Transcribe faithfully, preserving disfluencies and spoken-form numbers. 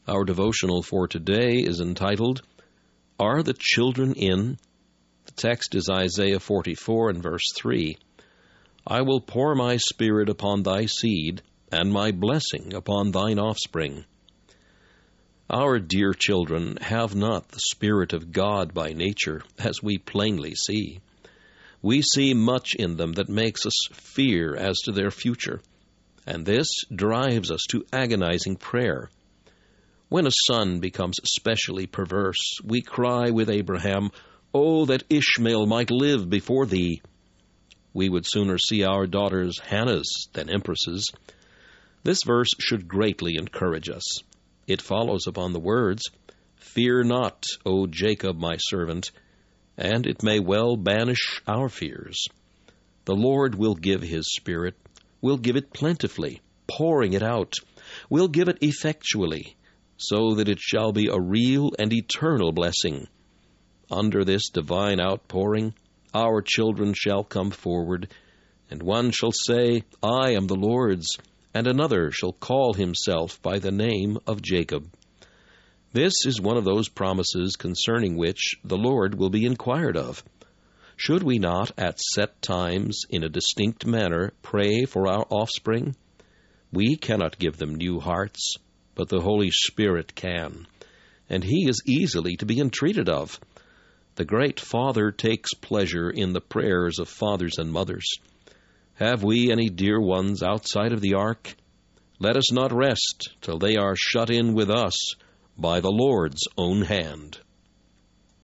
Our devotional for today is entitled, Are the Children In? The text is Isaiah forty-four and verse three. I will pour my Spirit upon thy seed, and my blessing upon thine offspring. Our dear children have not the Spirit of God by nature, as we plainly see. We see much in them that makes us fear as to their future, and this drives us to agonizing prayer. When a son becomes especially perverse, we cry with Abraham, Oh, that Ishmael might live before thee! We would sooner see our daughters Hannahs than empresses. This verse should greatly encourage us. It follows upon the words, Fear not, O Jacob my servant, and it may well banish our fears. The Lord will give his Spirit, will give it plentifully, pouring it out, will give it effectually, so that it shall be a real and eternal blessing. Under this divine outpouring, our children shall come forward, and one shall say, I am the Lord's, and another shall call himself by the name of Jacob. This is one of those promises concerning which the Lord will be inquired of. Should we not, at set times, in a distinct manner, pray for our offspring? We cannot give them new hearts, but the Holy Spirit can, and he is easily to be entreated of. The great Father takes pleasure in the prayers of fathers and mothers. Have we any dear ones outside of the ark? Let us not rest till they are shut in with us by the Lord's own hand.